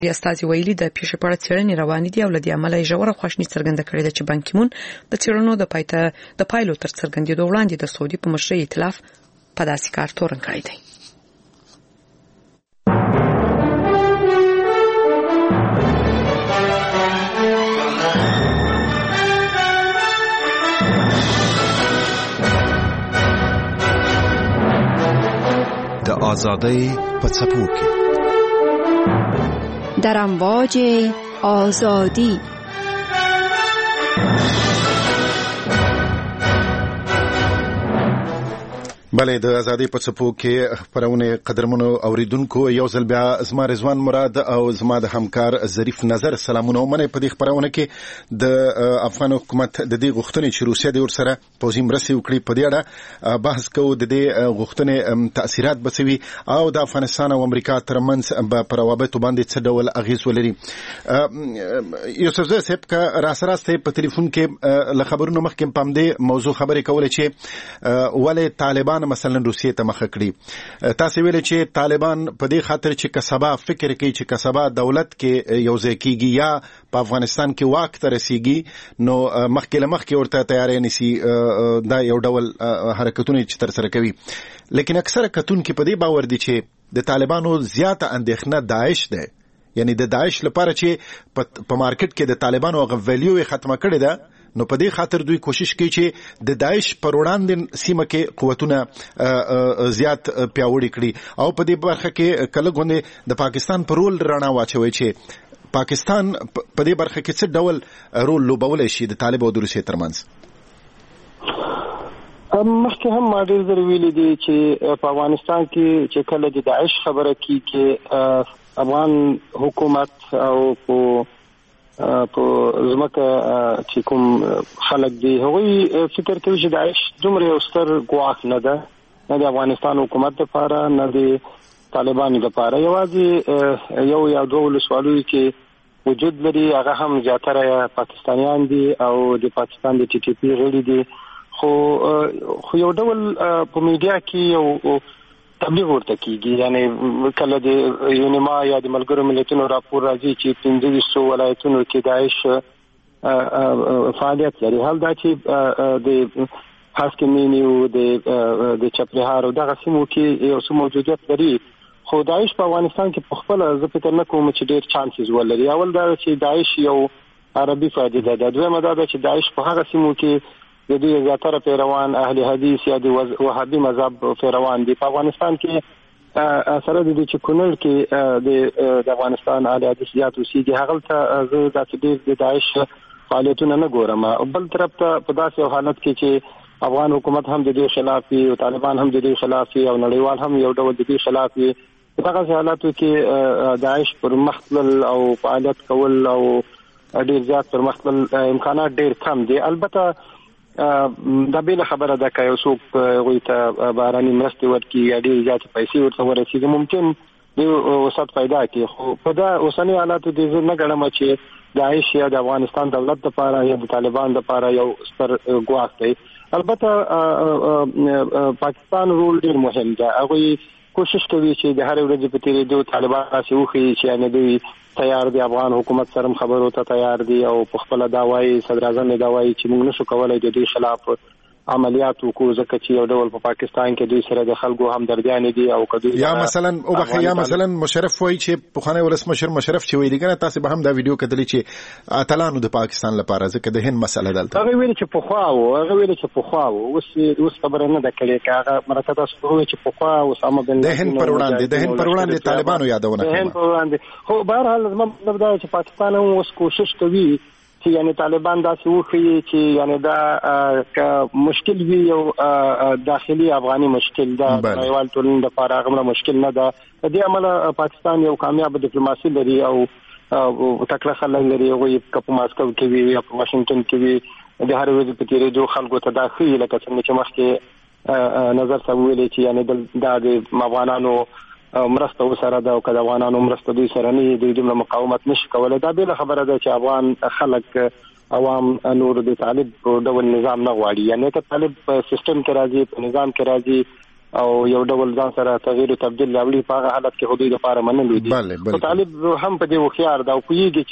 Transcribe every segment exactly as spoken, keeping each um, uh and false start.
استازي ویلي د پیښې په اړه څېړنې روانې دي او له دې امله یې ژوره خواشیني څرګنده کړې ده چې بان کی مون د څېړنو د پایته د پایلو تر څرګندېدو وړاندې د سعودي په مشرۍ ائتلاف په داسې کار تورن کړی دی. د آزادۍ په څپو کې در امواج آزادی بله د ازادي په څپو کې خبرونه قدرمنو اوریدونکو یو ځل بیا زما رضوان مراد او زما د همکار ظریف نظر سلامونه ومنه. په دې خبرونه کې د افغان حکومت د دې غوښتنې چې روسیا د ورسره پوځي مرستې وکړي په دې اړه بحث کوو. د دې غوښتنې تاثیرات بسوي او د افغانستان او امریکا ترمنځ په روابطو باندې څه ډول اغیز ولري. یوسف زوی صاحب کا را سره ست په ټلیفون کې له خبرونو مخکې پام دې موضوع خبرې کولې چې ولې طالبان مثلا روسیې ته مخه کړي. تاسو ویل چې طالبان په دې خاطر چې کسبه فکر کوي چې کسبه دولت کې یو ځای کیږي یا په افغانستان کې واک ته رسیږي نو مخکې له مخکې ورته تیاری نسی دا یو ډول حرکتونه چې تر سره کوي. لیکن اکثره کتونکو په دې باور دي چې د طالبانو زیاته اندېښنه داعش ده، یعنی د داعش لپاره چې په مارکیټ کې د طالبانو غو ویلیو ختمه کړي ده نو په دې خاطر دوی کوشش کوي چې د داعش پر وړاندې سیمه کې قوتونه زیات پیاوړي کړي او په دې برخه کې کله غونډه د پاکستان پر رول رڼا واچوي چې پاکستان په دې برخه کې څه ډول رول لوبولای شي د طالب او د روسیې ترمنځ. مخکې هم ما ډېر ځله ویلي دي چې په افغانستان کې چې کله د داعش خبره کیږي افغان حکومت او په په زمکه چې کوم خلک دي هغوی فکر کوي چې داعش دومره یو ستر ګواښ نه ده، نه د افغانستان حکومت لپاره نه د طالبانو لپاره. یوازې یو یا دوه ولسوالیو کې وجود لري، هغه هم زیاتره پاکستانیان دي او د پاکستان د ټي ټي پی غړي دي. خو خو یو ډول په میډیا کې یو تبلیغ ورته کیږي، یعنی کله د یونیما یا د ملګرو ملتونو راپور راځي چې پنځه ویشت ولایتونو کې داعش فعالیت لري. حال دا چې د هاسکمینی او د د چپرهار او دغه سیمو کې یو څه موجودیت لري، خو داعش په افغانستان کې په خپل ځ فکر نه کوم چې ډېر چانسز ولري. اول دا چې داعش یو عربي فائدې ده، دویمه دا چې داعش په هغه سیمو کې د دې زیاتره پیروان اهل حدیث یا د وهابي مذهب پیروان دي. په افغانستان کې سره د دې چې کونړ کې د افغانستان اهل حدیث زیات اوسېږي، هغه ته زه د د داعش فعالیتونه نه ګورم. بل طرف ته په داسې حالت کې چې افغان حکومت هم د دې خلاف وي او طالبان هم د دې خلاف وي او نړیوال هم یو ډول د دې خلاف وي، په هغه حالاتو کې داعش پر مختل او فعالیت کول او ډېر زیات پر مختل امکانات ډېر کم دي. البته دا بیل خبره ده که یو څوک غوی ته بهرنۍ مرستې ورکړي یا ډېرې زیاتې پیسې ورته ورسېږي ممکن د وسعت پیدا کړي، خو په دا اوسني حالاتو کې زه نه ګڼم چې داعش یا د افغانستان دولت لپاره یا د طالبان لپاره یو ستر ګواښ دی. البته پاکستان رول ډېر مهم دی، هغوی کوشش کوي چې د هر ورځې په تیریدو طالبان داسې وښیي چې یعنې دوی تیار دي، افغان حکومت سره خبرو ته تیار دي او په خپله دا وایي، صدر اعظم دا وایي چې موږ نشو کولی د دوی خلاف عملیات وکړو ځکه چې یو ډول په پاکستان کې دوی سره د خلکو همدردیانې دي او که دوی یا مثلا او بخې یا مثلا مشرف وایي چې پخوانی ولسمشر مشرف چې ویلي کنه تاسو به هم دا ویډیو کتلی چې اتلانو د پاکستان لپاره ځکه د هند مسله دلته هغه ویلي چې پخوا و هغه ویلي چې پخوا و اوس اوس خبره نه ده کړې که هغه مرکه تاسو وایي چې پخوا اسامه بن د هند پر وړاندې د هند پر وړاندې طالبانو یادونه د هند پر وړاندې. خو بهرحال زما مطلب دا چې پاکستان هم اوس کوشش کوي چې یعنی طالبان داسې وښیي چې یعنی دا که مشکل وي یو داخلي افغاني مشکل ده، نړیوال ټولنې لپاره هغه مشکل نه ده. د دې امله پاکستان یو کامیاب ډیپلوماسي لري او تکړه خلک لري، هغوی که په ماسکو کې وي یا په واشنګټن کې وي د هر ورځې په تېرېدو خلکو ته دا ښیي لکه څنګه چې مخکې نظر صاحب ویلي چې یعنی دا د افغانانو مرسته وسره ده او که د افغانانو مرسته دوی سره نه دوی دومره مقاومت نشي کولی. دا بله خبره ده چې افغان خلک عوام نور د طالب ډول نظام نه غواړي، یعنی که طالب په سیستم کې راځي په نظام کې راځي او یو ډول ځان سره تغییر او تبديل راوړي په هغه حالت کې حدود لپاره منلو دي. بله طالب هم په دې وخیار دا کویږي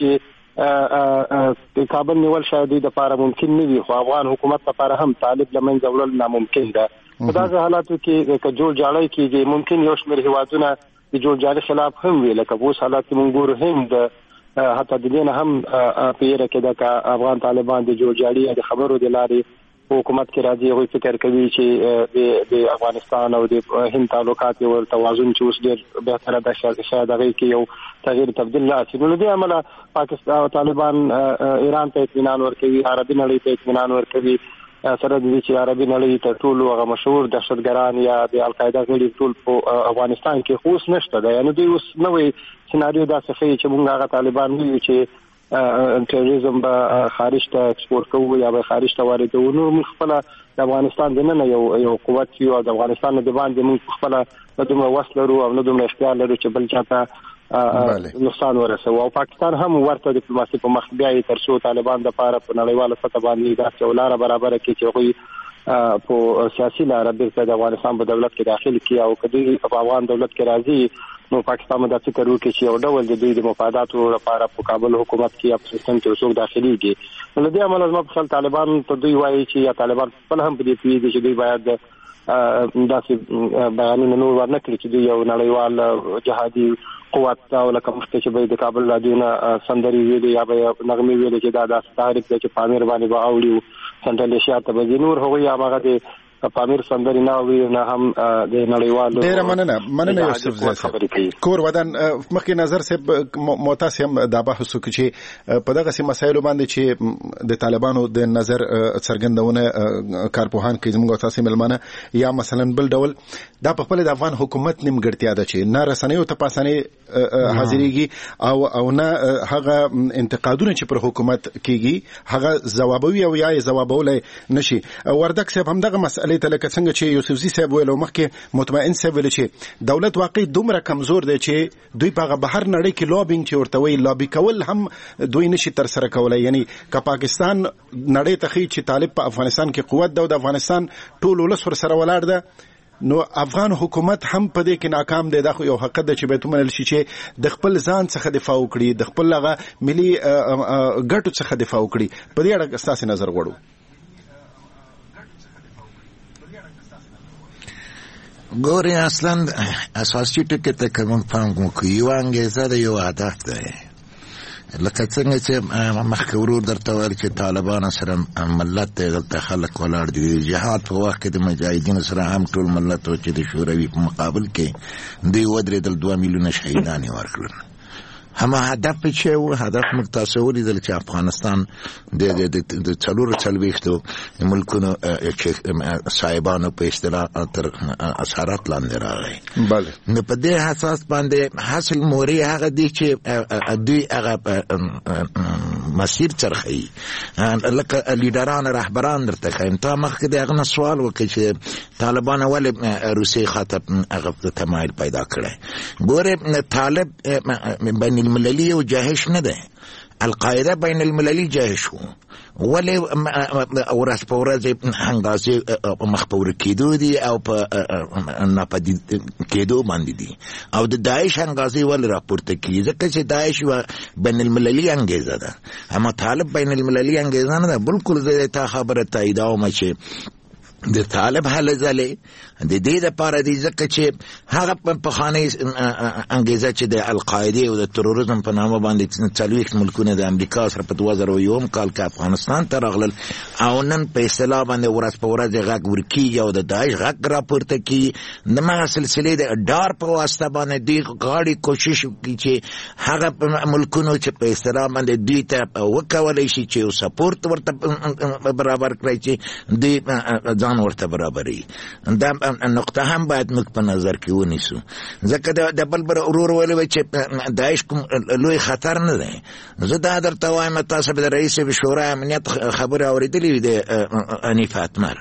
چې کابل نیول شاید د لپاره ممکن نه وي، خو افغان حکومت لپاره هم طالب لمنځه وړل ناممکن ده. په دغه حالاتو کې که جوړ جاړی کېږي ممکن یو شمېر هیوادونه د جوړ جاړي خلاف هم وي، لکه اوس حالات کې موږ ګورو هند حتی د دې نه هم په یره کې د افغان طالبان د جوړ جاړي د خبرو د لارې حکومت کې راځي، هغوی فکر کوي چې د افغانستان او د هند تعلقات یو توازن چې اوس ډېر بهتره ده، شاید هغې کې یو تغییر تبدیل راشي. نو له دې امله پاکستان طالبان ایران ته اطمینان ورکوي، عربي نړۍ ته اطمینان ورکوي، سره د دې چې عربي نړۍ تر ټولو هغه مشهور دهشتګران یا د القاعده غړي ټول په افغانستان کې خو اوس نشته ده. یعنې دوی اوس نوې سناریو داسې ښیي چې موږ هغه طالبان ویو چې تروریزم به خارج ته ایکسپورټ کوو یا به خارج ته واردوو. نو موږ خپله د افغانستان دننه یو یو قوت یو او د افغانستان نه د باندې موږ خپله نه دومره وس لرو او نه دومره اختیار لرو چې بل چا ته نقصان ورسوي. او پاکستان هم ورته ډیپلوماسي په مخ بیایي تر څو طالبان دپاره په نړیواله سطح باندې داسې یو لاره برابره کړي چې هغوی په سیاسي لاره بېرته د افغانستان په دولت کې داخل کړي، او که دوی په افغان دولت کې راځي نو پاکستان به دا فکر وکړي چې یو ډول د دوی د مفاداتو لپاره په کابل حکومت کې یا په سیستم کې څوک داخلېږي. نو له دې امله زما په خیال طالبان ته دوی وایي چې یا طالبان خپل هم په دې پوهېږي چې دوی باید داسې بیانونه نور ورنه کړي چې دوی یو نړیوال جهادي قوت او لکه مخکې چې به د کابل رادیونه سندرې ویلې یا به نغمې ویلې چې دا داسې تحریک دی چې پامیر باندې به اوړي سنټرل ایشیا ته به ځي. نور هغوی هماغه د پامیر سندرې نه وي نه هم د نړیوالو. ډېره مننه مننه یوسف زی صاحب. کور ودان مخکې نظر صاحب معتز هم دا بحث وکړي چې په دغسې مسایلو باندې چې د طالبانو د نظر څرګندونه کارپوهان کوي زموږ تاسې مېلمانه یا مثلا بل ډول دا په خپله د افغان حکومت نیمګړتیا ده چې نه رسنیو ته په اسانۍ حاضرېږي او او نه هغه انتقادونه چې پر حکومت کېږي هغه ځوابوي او یا یې ځوابولی نشي. وردک صاحب هم دغه مسئله ته لکه څنګه چې یوسفزي صاحب ویل او مخکې مطمئن صاحب ویل چې دولت واقعي دومره کمزور دی چې دوی په هغه بهر نړۍ کې لابینګ چې ورته وایي لابي کول هم دوی نشي ترسره کولی. یعنې که پاکستان نړۍ ته ښیي چې طالب په افغانستان کې قوت ده او د افغانستان ټول ولس ورسره ولاړ ده، نو افغان حکومت هم په دې کې ناکام دی. دا خو یو حقیقت ده چې باید ومنل شي چې د خپل ځان څخه دفاع وکړي، د خپل هغه ملي ګټو څخه دفاع وکړي. په دې اړه ستاسې نظر غواړو. ګورې اصلا اساسي ټکي ته که موږ پام وکړو یوه انګېزه ده، یو هدف دی. لکه څنګه چې مخکې ورور درته ویل چې طالبانو سره ملت دی، دلته خلک ولاړ دي. د جهاد په وخت کې د مجاهدینو سره هم ټول ملت و چې د شوروي په مقابل کې دوی ودرېدل، دوه میلیونه شهیدان یې ورکړل. همه هدف چې و هدف موږ تاسو ولیدل چې افغانستان د څلورو څلوېښتو ملکونو چې صاحبانو په اصطلاح تر اسارت لاندې راغی. بله نو په دې اساس باندې حاصل موري هغه دی چې دوی هغه مسیر چرخي لکه لیډران رهبران درته ښیم. تا مخکې د هغه نه سوال وکړي چې طالبان ولې روسیې خاطر هغه تمایل پیدا کړی. ګورې طالب بین المللي او جاهش نه ده، القاعده بین المللي جاهش و، ولې ورځ په ورځ هنګازې مخ په ور کېدو دي او په ناپدید کېدو باندې دي، او د داعش هنګازې ولې راپورته کېږي ځکه چې داعش یوه بین المللي انګېزه ده، اما طالب بین المللي انګېزه نه ده. بلکل زه تا خبره تاییدوم چې د طالب هله ځلې د دې دپاره دی ځکه چې هغه پخوانۍ انګېزه چې د القاعدې او د تروریزم په نامه باندې څلوېښت ملکونه د امریکا سره په دوه زره یوم کال کې افغانستان ته راغلل، او نن په اصطلاح باندې ورځ په ورځ غږ ورکېږي او د داعش غږ راپورته کېږي. دمغه سلسلې د ډار په واسطه باندې دوی غواړي کوشش وکړي چې هغه ملکونو چې په اصطلاح باندې دوی ته وکولی شي چې یو سپورټ ورته برابر کړی چې دوی ځان ورته برابري. دا نقطه هم باید موږ په نظر کې ونیسو ځکه د بل بل ورور ویلی چې داعش کوم لوی خطر نه دی. زه دا درته وایم تاسو به د رئیس شورا امنیت خبرې اورېدلې وي د حنیف اتمر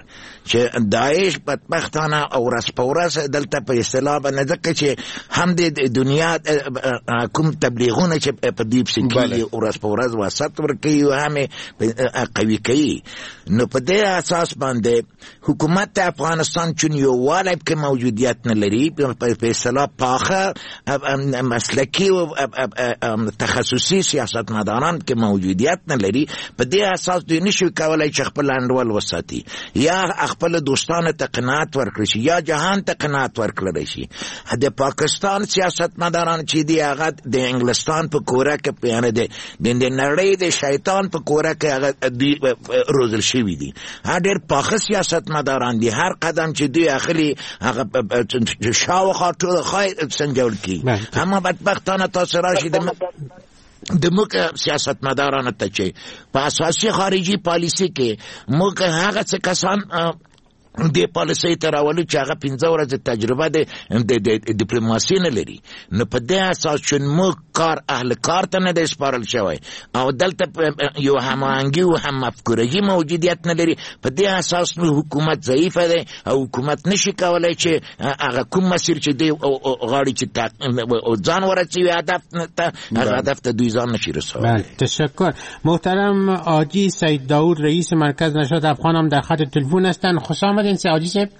چې داعش بدبختانه او ورځ په ورځ دلته په اصطلاح باندې ځکه چې هم د دنیا کوم تبلیغونه چې په دې پسې کېږي ورځ په ورځ وسط ورکوي او هم قوي کوي، نو په دې اساس باندې حکومت افغانستان چون یو والی کې موجودیت نه لري، په اصطلاح پاخه مسلکی او تخصصي سیاستمداران کې موجودیت نه لري، په دې اساس دوی نشي کولای چې خپل انډول وساتي یا خپل دوستانو ته قناعت ورکړي شي یا جهان ته قناعت ورکړي شي. د پاکستان سیاستمداران چې دی هغه د انګلستان په کوره کې پیانه دي د نړۍ د شیطان په کوره کې هغه دی روزل شوی دي. هغه پاک سیاستمداران دي، هر قدم چې دی اخلي هغه شاوخوا ټول خای سنجول کی. اما بدبختانه تاسو راشي د د موږ سیاستمدارانو ته چې په اساسي خارجي پالیسي کې موږ هغه څه کسان د پالیسي ته راولو چې هغه پنځه ورځې تجربه د ډیپلوماسي نه لري، نو په دې اساس چې موږ کار اهل کار ته نه دی سپارل شوی او دلته یو هماهنګي او هم مفکورګي موجودیت نه لري، په دې اساس نو حکومت ضعیفه دی او حکومت نشي کولای چې هغه کوم مسیر چې دی غاړي چې ځان ورسوي هدف ته هغه هدف ته دوی ځان نشي رسولی. تشکر. محترم حاجی سید داود رئیس مرکز نشاط افغان هم در خط تلفن هستند. خوش آمدید سید حاجی صاحب.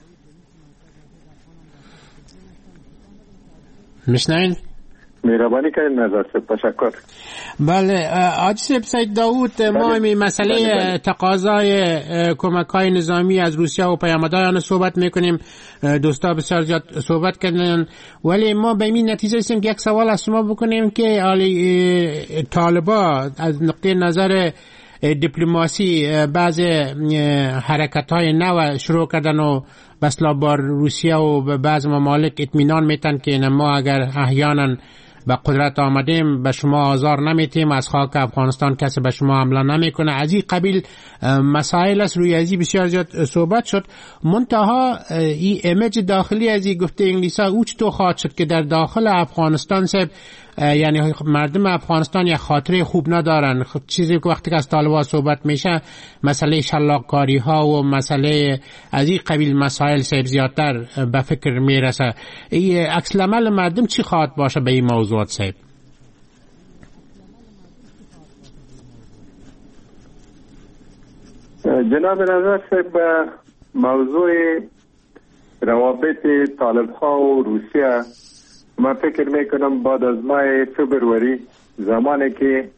میشنوین؟ مهربانی کنید نظر صاحب. تشکر. بله حاجی صاحب، سید داود ما می مسئله تقاضای کمک‌های نظامی از روسیه و پیامداران صحبت میکنیم، دوستا بسیار زیاد صحبت کردن، ولی ما به این نتیجه رسیدیم که یک سوال از شما بکنیم که علی طالبان از نقطه نظر دیپلماسی بعض حرکت‌های نو شروع کردن و بسلا بار روسیه و به بعض ممالک اطمینان میتن که ما اگر احیانا به قدرت آمدیم به شما آزار نمیتیم، از خاک افغانستان کسی به شما حمله نمیکنه. از این قبیل مسائل است، روی ازی بسیار زیاد صحبت شد. منتها این ایمیج داخلی از این گفته انگلیسا او چطور خواهد شد که در داخل افغانستان صاحب یعنی مردم افغانستان یک خاطره خوب ندارن. چیزی که وقتی که از طالبان صحبت میشه مسئله شلاقکاری ها و مسئله از این قبیل مسائل صاحب زیادتر به فکر میرسه. این عکس العمل مردم چی خواهد باشه به این موضوعات صاحب؟ جناب نظر صاحب، موضوع روابط طالب ها و روسیه من فکر میکنم بعد از ماه فبروری زمانی که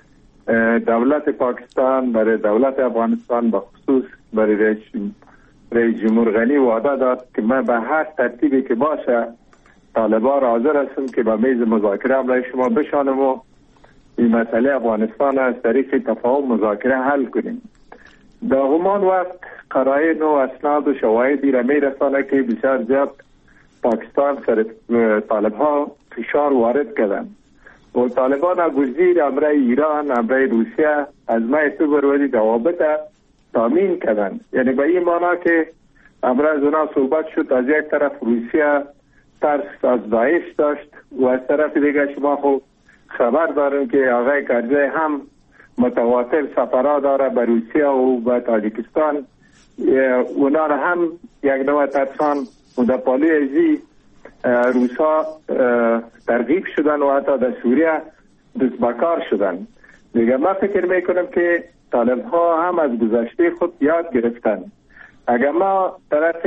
دولت پاکستان برای دولت افغانستان بخصوص برای رئیس جمهور غنی وعده داد که من به هر ترتیبی که باشه طالبان را حاضر هستم که به میز مذاکره برای شما بشانم و این مسئله افغانستان از طریق تفاهم مذاکره حل کنیم. در همان وقت قرائن و اسناد و شواهدی را میرسانه که بسیار زیاد پاکستان سر طالب ها فشار وارد کردن و طالبان گزیر امره ایران امره روسیه از ماه فبروری روابط تامین کردن. یعنی به این معنا که امره زنا صحبت شد، از یک طرف روسیه ترس از داعش داشت و از طرف دیگه شما خب خبر داریم که آقای کرزی هم متواتر سفرها داره به روسیه و به تاجیکستان، اونا هم یک نوع ترسان و در پالی ازی روسا ترغیب شدن و حتی در سوریه دست بکار شدن. دیگه من فکر میکنم که طالب ها هم از گذشته خود یاد گرفتن. اگر ما طرف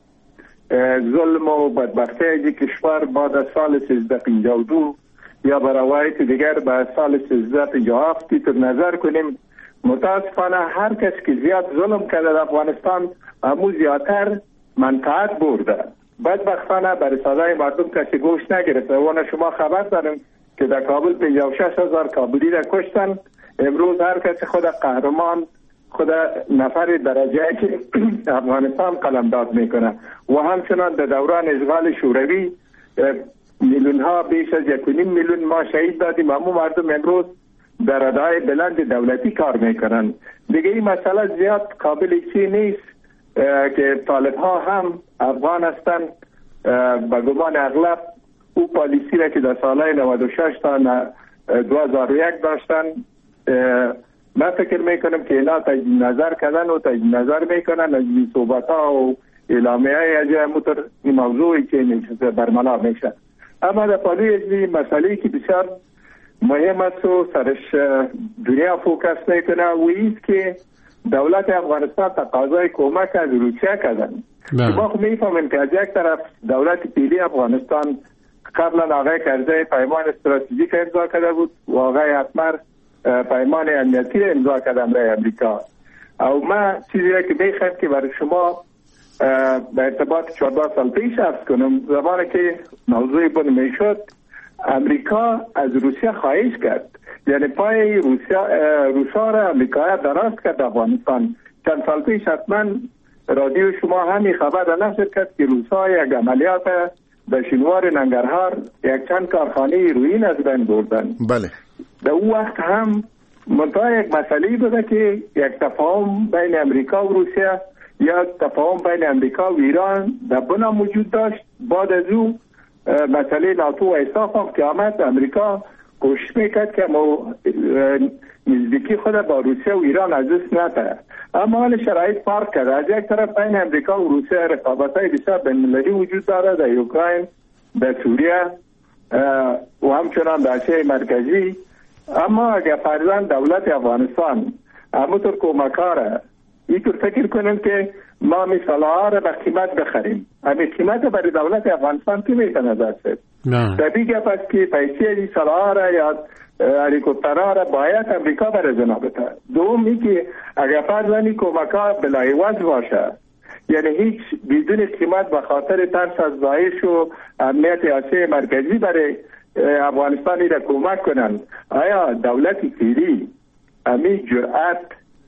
ظلم و بدبختی ازی کشور بعد از سال سیزده پنجاه و دو یا به روایت دیگر به سال سیزده پنجاه و هفت تر نظر کنیم، متاسفانه هر کس که زیاد ظلم کرده در افغانستان همون زیادتر منفعت برده. بدبختانه برای صدای مردم کسی گوش نگرفته. و شما خبر داریم که در کابل پنجاه و شش هزار کابلی را کشتن. امروز هر کسی خود قهرمان، خود نفر درجه که افغانستان قلمداد میکنه. و همچنان در دوران اشغال شوروی میلیون ها بیش از یک و نیم میلیون ما شهید دادیم. همون مردم امروز در ردای بلند دولتی کار میکنن. دیگه این مسئله زیاد قابل چی نیست که طالب ها هم افغان هستن. به گمان اغلب او پالیسی را که در سالهای نود و شش تا دو هزار و یک داشتن من فکر میکنم که اینا تجدید نظر کردن و تجدید نظر میکنن از این صحبت ها و اعلامیه های متر این موضوعی که نشسته برملا میشه. اما در پالوی اجلی مسئله که بسیار مهم است و سرش دنیا فوکس میکنه و ایست که دولت افغانستان تقاضای کمک از روسیه کردن. ما خب میفهمیم که از یک طرف دولت پیلی افغانستان قبلا آقای کرزی پیمان استراتژیک امضا کرده بود و آقای اتمر پیمان امنیتی امضا کرده برای امریکا. او ما چیزی که میخوایم که برای شما به ارتباط چهارده سال پیش عرض کنم، زمانی که موضوع بند میشد امریکا از روسیه خواهش کرد، یعنی پای روسیا روسا را امریکا دراز کرد افغانستان. چند سال پیش حتما رادیو شما همین خبر را نشر کرد که روسا یک عملیات به شینوار ننگرهار یک چند کارخانه هیروئین از بین بردن. بله. در اون وقت هم منتها یک مسئله بوده که یک تفاهم بین امریکا و روسیه یا تفاهم بین امریکا و ایران در بنا موجود داشت. بعد از او مسئله ناتو و ایساف هم که آمد، امریکا کوشش میکرد که نزدیکی خود با روسیه و ایران از دست نده. اما حال شرایط فرق کرده. از یک طرف بین امریکا و روسیه رقابت‌های بسیار بین‌المللی وجود داره، در اوکراین، در سوریه و همچنان در آسیای مرکزی. اما اگر فرضاً دولت افغانستان همونطور کمک‌ها را اینطور فکر کنیم که ما مثالها را به قیمت بخریم، همین قیمت برای دولت افغانستان که میتونه دست طبیعی گپ است که پیسی این سلاح را یا هلیکوپترها را باید امریکا برای زنا بده. دومی که اگر فرضاً کمک‌ها بلایواز باشه، یعنی هیچ بدون قیمت به خاطر ترس از داعش و امنیت آسیای مرکزی برای افغانستان را کمک کنن، آیا دولت فعلی همین جرأت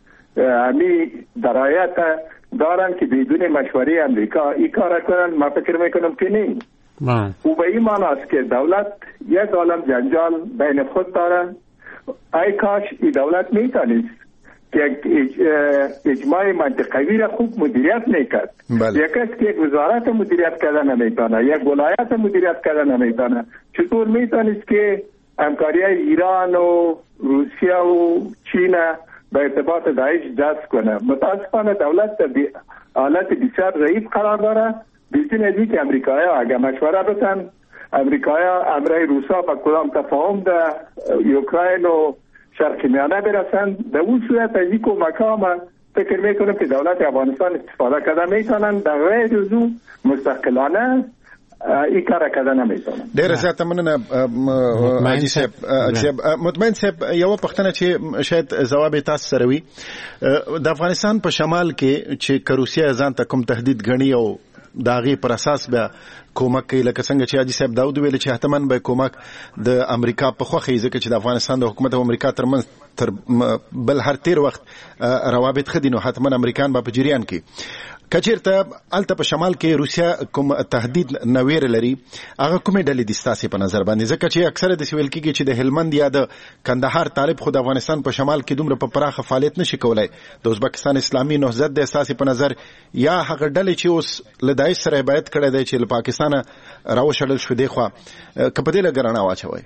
همین درایت دارن که بدون مشوره امریکا این کار کنن؟ من فکر میکنم که نه. او به این معنی است که دولت یک عالم جنجال بین خود داره. ای کاش این دولت میتونست که اجماع منطقوی را خوب مدیریت میکرد. یک است که یک وزارت مدیریت کردن نمیتونه، یک ولایت مدیریت کردن نمیتونه. چطور میتونست که همکاری ایران و روسیه و چین به ارتباط داعش دست کنه؟ متاسفانه دولت در حالت بسیار ضعیف قرار داره. بدون از اینکه امریکایی‌ها اگر مشوره بتن، امریکایی‌ها امرای روسا با کدام تفاهم در اوکراین و شرق میانه برسن، در اون صورت از این کمک‌ها ما فکر میکنم که دولت افغانستان استفاده کرده میتونن، در غیر از اون مستقلانه این کار کردن نمیتونن. ډیره زیاته مننه حاجی صاحب. مطمئن صاحب، یو پښتنه چې شاید جواب تاسو سره وي، د افغانستان په شمال کې چې روسیه ځان ته کوم تهدید غني او داغي پر اساس به کومک کوي، لکه څنګه چې حاجی صاحب داود ویل چې احتمال به کومک د امریکا په خوخه ځکه چې د افغانستان د حکومت او امریکا ترمنځ تر بل هر تیر وخت روابط خدي نو حتما امریکان به په جریان کې کچیرته الته په شمال کې روسیا کوم تهدید نویر لري، هغه کومې ډلې د ستاسو په نظر باندې؟ ځکه چې اکثره د سویل کېږي چې د هلمند یا د کندهار طالب خو د افغانستان په شمال کې دومره په پراخه فعالیت نشي کولای. د ازبکستان اسلامي نهضت د ستاسو په نظر یا هغه ډلې چې اوس له داعش سره بیعت کړی دی چې له پاکستانه راوشړل شو دی خو کپدې لګرانه واچوي؟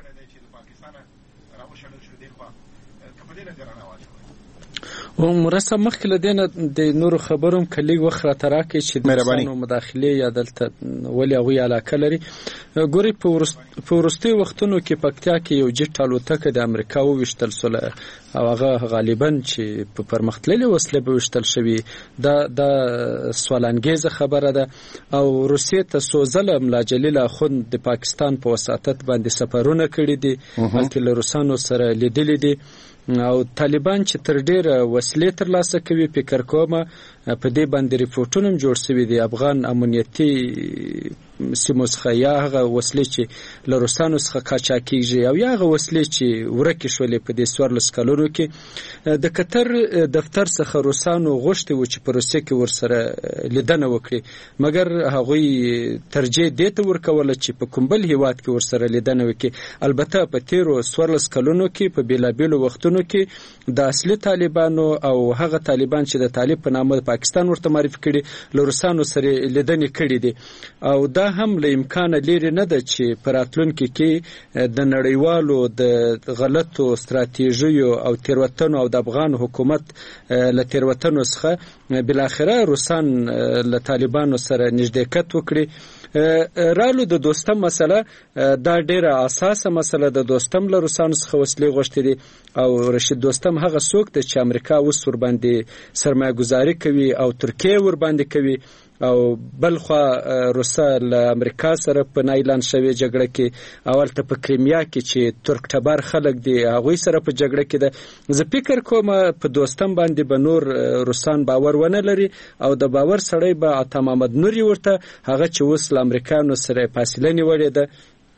و مرسته مخکې له دې نه د نورو خبرو هم کلیګ وخت راته راکړي چې د روسانو مداخلې یا دلته ولې هغوی علاقه لري. ګورئ په وروستیو وختونو کې پکتیا کې یو جیټ الوتکه د امریکا وویشتل سوله او هغه غالبا چې په پرمختللې وسلې به ویشتل شوي. دا دا سوالانګیزه خبره ده. او روسیې ته څو ځله ملا جلیل اخوند د پاکستان په وساطت باندې سفرونه کړي دي، بلکې له روسانو سره لیدلي دي. او طالبان چې تر ډیره وسلې ترلاسه کوي، فکر کوم په دې باندې ریپورټونه هم جوړ شوي دي. افغان امنیتي سیمو څخه یا هغه وسلې چې له روسانو څخه قاچاقېږي او یا هغه وسلې چې ورکې شولې په دې څوارلس کلونو کې. د قطر دفتر څخه روسانو غوښتي و چې په روسیه کې ورسره لیدنه وکړي، مګر هغوی ترجیح دې ته ورکوله چې په کوم بل هیواد کې ورسره لیدنه وکړي. البته په تیرو څوارلس کلونو کې په بېلابېلو وختونو کې د اصلي طالبانو او هغه طالبان چې د طالب په نامه پاکستان ورته معرفي کړي له روسانو سره لیدنې کړي دي. او دا دا هم له امکانه لري نه ده چې په راتلونکي کې د نړیوالو د غلطو ستراتیژیو او تیروتنو او د افغان حکومت له تیروتنو څخه بالاخره روسان له طالبانو سره نږدېکت وکړي. رالو د دوستم مسله دا ډیره اساسه مسله د دوستم له روسانو څخه وسلې غوښتي دي او رشید دوستم هغه څوک دی چې امریکا اوس ور باندې سرمایه گذاري کوي او ترکیه ور باندې کوي او بلخوا روسا له امریکا سره په نایلان شوی جګړه کې اول ته په کریمیا کې چې ترک ټبر خلک دي هغه سره په جګړه کې ده. زه فکر کوم په دوستم باندې به نور روسان باور ونه لري او د باور سړی به عطا محمد نوري ورته هغه چې اوس له امریکانو سره فاصله نیولې ده.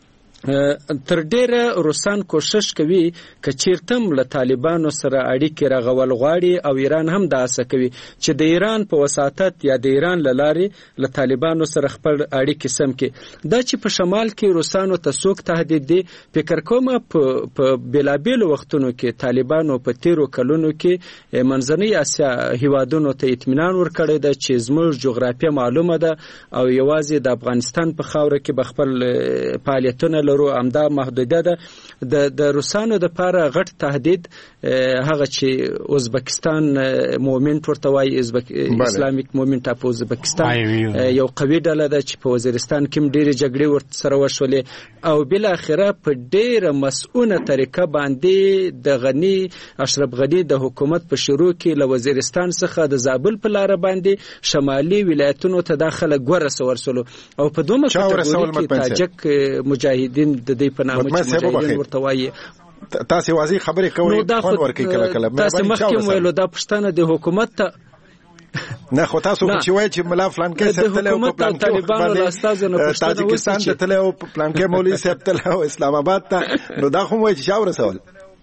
تر ډیره روسان کوشش کوي چې چیرته له طالبانو سره اړیکې راغول غواړي او ایران هم دا هڅه کوي چې د ایران په وساطت یا د ایران له لارې له طالبانو سره خپل اړیکې سم کړي. دا چې په شمال کې روسانو ته څوک تهدید دي فکر کوم په بېلابېلو وختونو کې طالبانو په تیرو کلونو کې منځنۍ اسیا هیوادونو ته اطمینان ورکړی ده چې زموږ جغرافیه معلومه ده او یوازې د افغانستان په خاوره کې به خپل فعالیتونه لرو امدا محدوده ده. د د روسانو د لپاره غټ تهدید هغه چې ازبکستان موومنت ورته وایي اسلامیک موومنت اف ازبکستان یو قوي ډله ده چې په وزیرستان کې ډېرې جګړې ورسره وشولې او بل اخره په ډېره مسؤونه طریقه باندې د غنی اشرف غنی د حکومت په شروع کې له وزیرستان څخه د زابل په لار باندې شمالي ولایتونو ته داخله ګورس ورسولو او په دومره کټګوري کې تاجک مجاهدین د دې په نامه مجاهدین ورته وایي. تاسو واضح خبرې کوي خون ورکی کله کله تاسو مخکې ویلو دا پښتنه د حکومت ته نه خو تاسو چې وایي چې ملا فلان کې سپتل او پلان کې طالبانو راستازو نه پښتنه تاجکستان ته تل او پلان کې مولوی سپتل او اسلام آباد ته نو دا خو وایي چې شاور سوال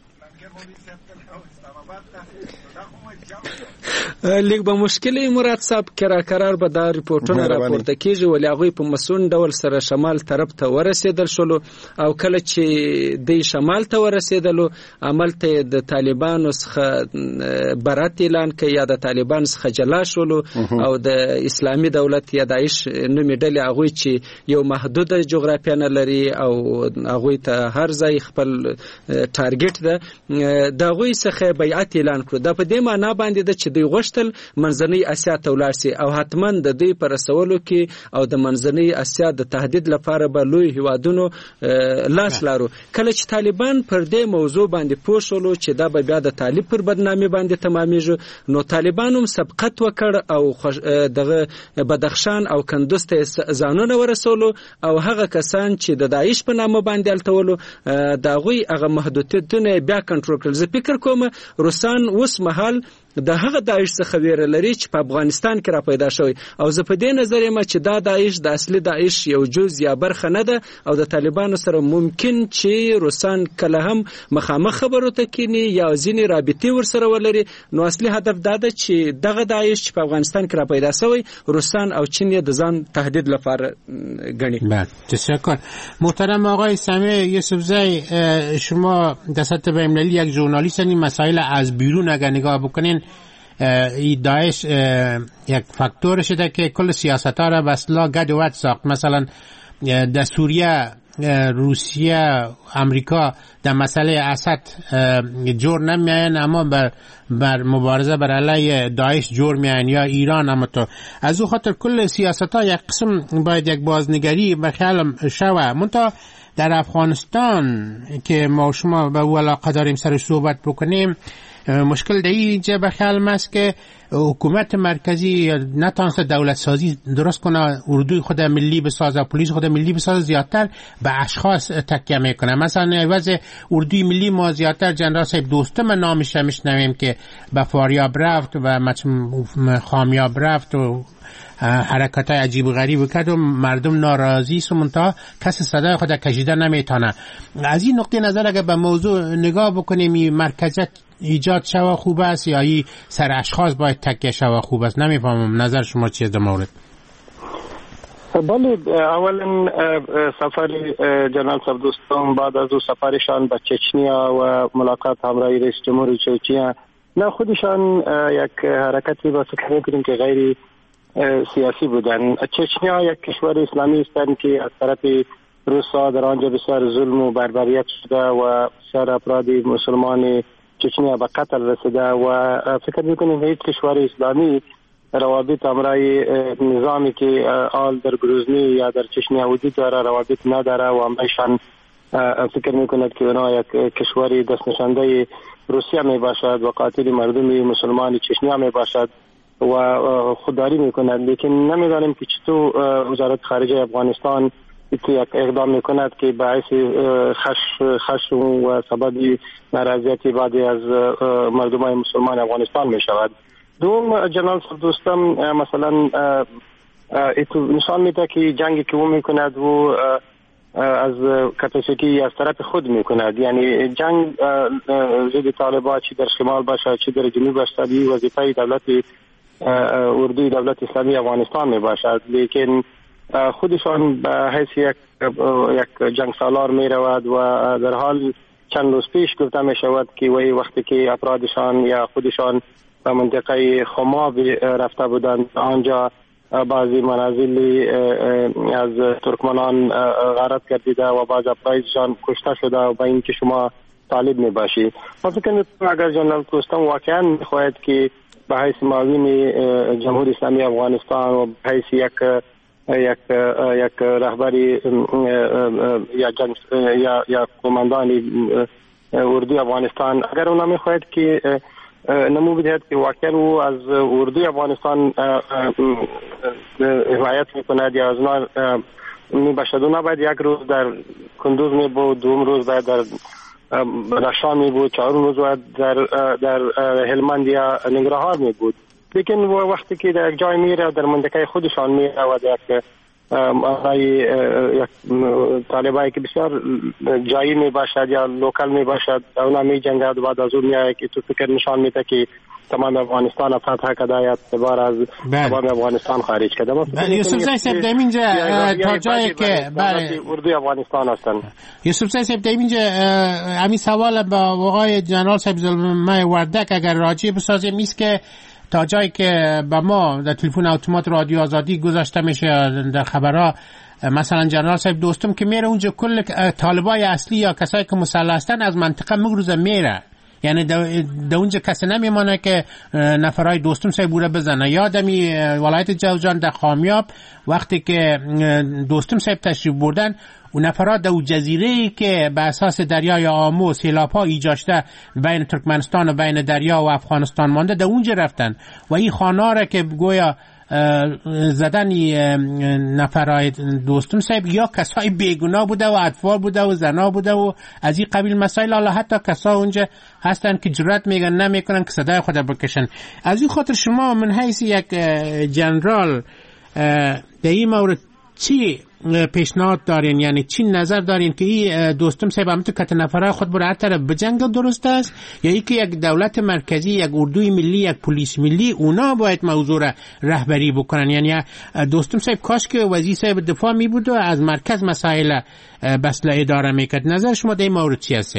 لیک به مشکلې مراد صاحب کرا قرار به دا ریپورتونه راپورته کیږي ولې هغه په مسون ډول سره شمال طرف ته ورسېدل شلو او کله چې د شمال ته ورسېدلو عمل ته د طالبانو څخه برات اعلان کړي یا د طالبان څخه جلا شلو او د اسلامي دولت یا داعش نومې ډلې هغه چې یو محدود جغرافیه نه لري او هغه ته هر ځای خپل ټارګټ ده دا غوي څخه بیعت اعلان کړ. دا په دې معنی باندې د چې دوی غوښتل منځنۍ اسیا ته ولاړ شي او حتما د دوی پر رسولو کې او د منځنۍ اسیا د تهدید لپاره به لوی هیوادونو لاس لارو. کله چې طالبان پر دې موضوع باندې پوه شول چې دا به بیا د طالب پر بدنامي باندې تمامېږي نو طالبان هم سبقت وکړ او دغه بدخشان او کندوز ته ځانونه ورسولو او هغه کسان چې د داعش په نامه باندې التولو دا غوي هغه محدودیتونه بیا کنټرول کړل. زه فکر کوم روسان اوس مهال د هغه داعش څخه ویره لري چې په افغانستان کې را پیدا شوی او زه په دې نظر یم چې دا داعش د اصلي داعش یو جز یا برخه نه ده او د طالبانو سره ممکن چې روسان کله هم مخامخ خبرو ته کینی یا ځینې رابطې ورسره ولري نو اصلي هدف دا ده چې دغه داعش چې په افغانستان کې را پیدا شوی روسان او چین یې د ځان تهدید لپاره ګڼي. بله تشکر. محترم آقای سمیع یوسفزی شما در سطح بین‌المللی یک ژورنالیست این مسائل از بیرون اگر نگاه بکنین ای داعش یک فاکتور شده که کل سیاست ها را به اصطلاح گد و ود ساخت. مثلا در سوریه روسیه امریکا در مسئله اسد جور نمیاین اما بر, بر مبارزه بر علیه داعش جور میاین یا ایران. اما تو از او خاطر کل سیاست ها یک قسم باید یک بازنگری به خیال شوه. منتها در افغانستان که ما شما به او علاقه داریم سر صحبت بکنیم مشکل در اینجا به خیال ماست که حکومت مرکزی نتانسته دولت سازی درست کنه، اردوی خود ملی بسازه، پلیس خود ملی بسازه، زیادتر به اشخاص تکیه میکنه. مثلا عوض اردوی ملی ما زیادتر جنرال صاحب دوستم نامش میشنویم که به فاریاب رفت و خامیاب رفت و حرکت های عجیب و غریب کرد و مردم ناراضی است و منتها کسی صدای خود کشیده نمیتونه. از این نقطه نظر اگر به موضوع نگاه بکنیم این مرکزیت ایجاد شوه خوب است یا این سر اشخاص باید تکیه شوه خوب است؟ نمیفهمم نظر شما چیه در مورد؟ بله، اولا سفر جنرال صاحب دوستم بعد از او سفرشان به چچنیا و ملاقات همراهی رئیس جمهور چچنیا نه خودشان یک حرکتی با سکر میکنیم که غیر سیاسی بودن. چچنیا یک کشور اسلامی است که از طرف روسا در آنجا بسیار ظلم و بربریت شده و بسیار افراد مسلمان چچنیا به قتل رسیده و فکر میکنیم هیچ کشور اسلامی روابط امرای نظامی که آل در گروزنی یا در چچنیا وجود داره روابط نداره و همشان فکر میکند که اونا یک کشوری دست نشانده روسیه می باشد و قاتل مردم مسلمان چچنیا می باشد و خودداری میکند. لیکن نمیدانیم که چطور وزارت خارجه افغانستان یک اقدام میکند که باعث خش خشم و سبب ناراضیت بعضی از مردم مسلمان افغانستان می شود. دوم جنرال دوستم مثلا نشان میده که جنگی که او میکند و از کپاسیتی از طرف خود میکند، یعنی جنگ ضد طالبان چی در شمال باشه چی در جنوب باشه وظیفه دولت اردوی دولت اسلامی افغانستان می باشد، لیکن خودشان به حیث یک یک جنگ سالار می رود و در حال چند روز پیش گفته می شود که وی وقتی که افرادشان یا خودشان به منطقه خماب رفته بودند آنجا بعضی منازل از ترکمنان غارت گردیده و بعض افرادشان کشته شده و به اینکه شما طالب می باشی. ما فکر می‌کنم اگر جنرال کوستم واقعا می‌خواهد که به حیث معاون جمهوری اسلامی افغانستان و به حیث یک یک یک رهبری یا جنگ یا یا قماندان اردوی افغانستان اگر اونا می‌خواهد که نمو بدهد که واقعا او از اردوی افغانستان حمایت می‌کند یا از اونا می‌باشد، اونا باید یک روز در کندوز می بود، دوم روز باید در رشا می بود، چهارم روز باید در در هلمند یا ننگرهار می بود. لیکن وقتی که در یک جای میره در منطقه خودشان میره و در یک یک طالبایی که بسیار جایی می باشد یا لوکال می باشد اونا می جنگد و بعد از اون میاد که تو فکر نشان میده که تمام افغانستان فتح کرده یا اعتبار از تمام افغانستان خارج کرده. یوسف زای صاحب در اینجا تا جایی که بله اردوی افغانستان هستند. یوسف زای صاحب در اینجا همین سوال با آقای جنرال صاحب زلمه وردک اگر راجع بسازیم است که تا جایی که با ما در تلفن اتومات رادیو آزادی گذاشته میشه در خبرها مثلا جنرال صاحب دوستم که میره اونجا کل طالبای اصلی یا کسایی که مسلح هستن از منطقه مگروزه میره، یعنی در اونجا کسی نمیمانه که نفرای دوستم سای بوره بزنه. یادمی ولایت جوزجان در خامیاب وقتی که دوستم سای تشریف بردن و نفرات در جزیره‌ای که به اساس دریای آمو سیلاب‌ها ایجاد شده بین ترکمنستان و بین دریا و افغانستان مانده در اونجا رفتن و این خاناره که گویا زدن نفرای دوستم صاحب یا کسای بیگناه بوده و اطفال بوده و زنا بوده و از این قبیل مسائل، حالا حتی کسا اونجا هستن که جرأت میگن نمیکنن که صدای خود بکشن. از این خاطر شما من حیث یک جنرال در این مورد چی پیشنهاد دارین، یعنی چی نظر دارین که این دوستم صاحب هم تو کت نفرای خود بر هر طرف بجنگ درست است یا ای که یک دولت مرکزی یک اردوی ملی یک پلیس ملی اونا باید موضوع را رهبری بکنن؟ یعنی دوستم صاحب کاش که وزیر صاحب دفاع می بود و از مرکز مسائل بسله اداره میکرد. نظر شما در این مورد چی است؟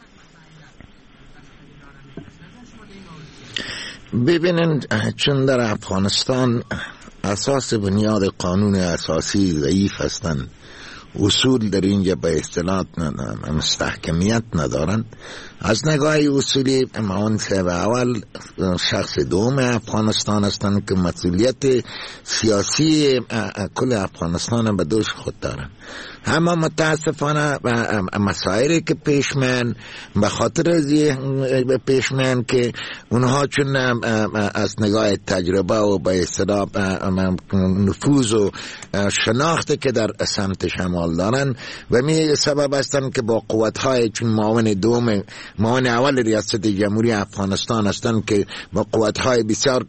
ببینن چون در افغانستان اساس بنیاد قانون اساسی ضعیف هستند، اصول در اینجا به اصطلاح مستحکمیت ندارند. از نگاه اصولی معاون صاحب اول شخص دوم افغانستان هستند که مسئولیت سیاسی کل افغانستان به دوش خود دارند. اما متاسفانه مسائلی که پیشمن به خاطر پیشمن که اونها چون از نگاه تجربه و به اصطلاح نفوذ و شناخته که در سمت شمال دارن و می سبب هستن که با قوت‌های چون معاون دوم معاون اول ریاست جمهوری افغانستان هستن که با قوت‌های بسیار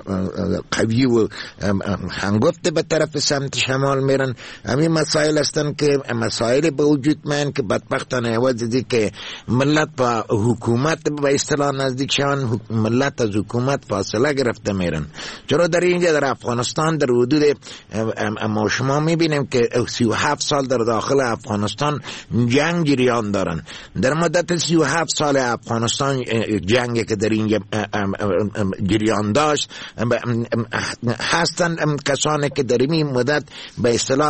قوی و هنگفته به طرف سمت شمال میرن. همین مسائل هستن هستن که مسائل به وجود میان که بدبختانه عوض دی که ملت با حکومت به اصطلاح نزدیک شان، ملت از حکومت فاصله گرفته میرن. چرا در اینجا در افغانستان در حدود ما شما میبینیم که سی و هفت سال در داخل افغانستان جنگ جریان دارن. در مدت سی و هفت سال افغانستان جنگی که در اینجا جریان داشت هستن کسانی که در این مدت به اصطلاح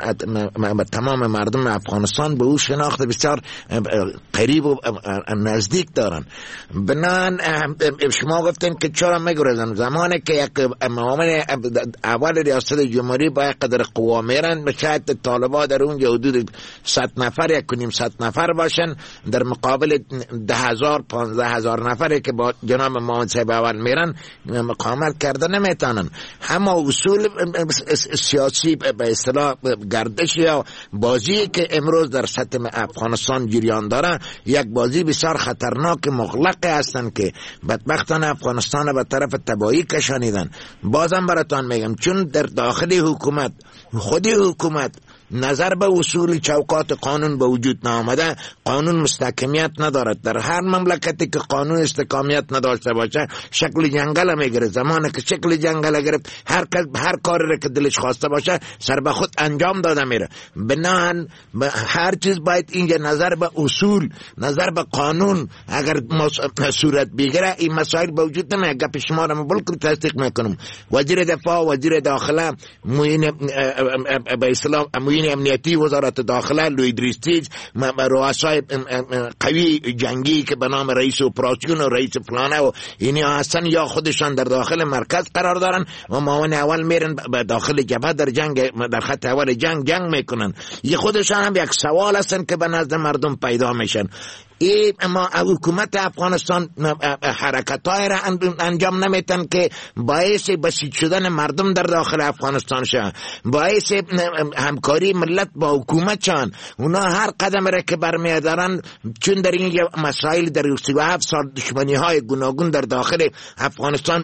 تمام مردم افغانستان به او شناخت بسیار قریب و نزدیک دارن. بنان شما گفتین که چرا میگرزن زمانی که یک معامل اول ریاست جمهوری با قدر قوا میرن، شاید طالبا در اونجا حدود صد نفر یک کنیم صد نفر باشن در مقابل ده هزار پانزده هزار نفری که با جناب محمد صاحب اول میرن مقاومت کرده نمیتونن. اما اصول سیاسی به اصطلاح گردش یا بازی که امروز در سطح افغانستان جریان داره یک بازی بسیار خطرناک مغلق هستن که بدبختان افغانستان به طرف تباهی کشانیدن. بازم براتان میگم چون در داخل حکومت خودی حکومت نظر به اصول چوکات قانون به وجود نآمده، قانون مستحکمیت ندارد. در هر مملکتی که قانون استحکامیت نداشته باشه شکل جنگل میگیره. زمانی که شکل جنگل گرفت هر کس هر کاری را که دلش خواسته باشه سر به خود انجام داده میره. بنان هر چیز باید اینجا نظر به اصول، نظر به قانون اگر صورت بگیره این مسائل به وجود نمیاد. گپ شما را بالکل تصدیق میکنم. وزیر دفاع، وزیر داخله، معین به اصطلاح معین امنیتی وزارت داخله، لوی دریستیج، رؤسای قوی جنگی که به نام رئیس اپراسیون و رئیس فلانه و اینی هستن یا خودشان در داخل مرکز قرار دارن و معاون اول میرن به داخل جبهه در جنگ، در خط اول جنگ جنگ میکنن. یه خودشان هم یک سوال هستن که به نزد مردم پیدا میشن. ای اما حکومت افغانستان حرکت‌های را انجام نمیتن که باعث بسیج شدن مردم در داخل افغانستان شد، باعث همکاری ملت با حکومت شد. اونا هر قدم را که برمی‌دارن چون در این مسائل در سی و هفت سال دشمنی‌های گوناگون در داخل افغانستان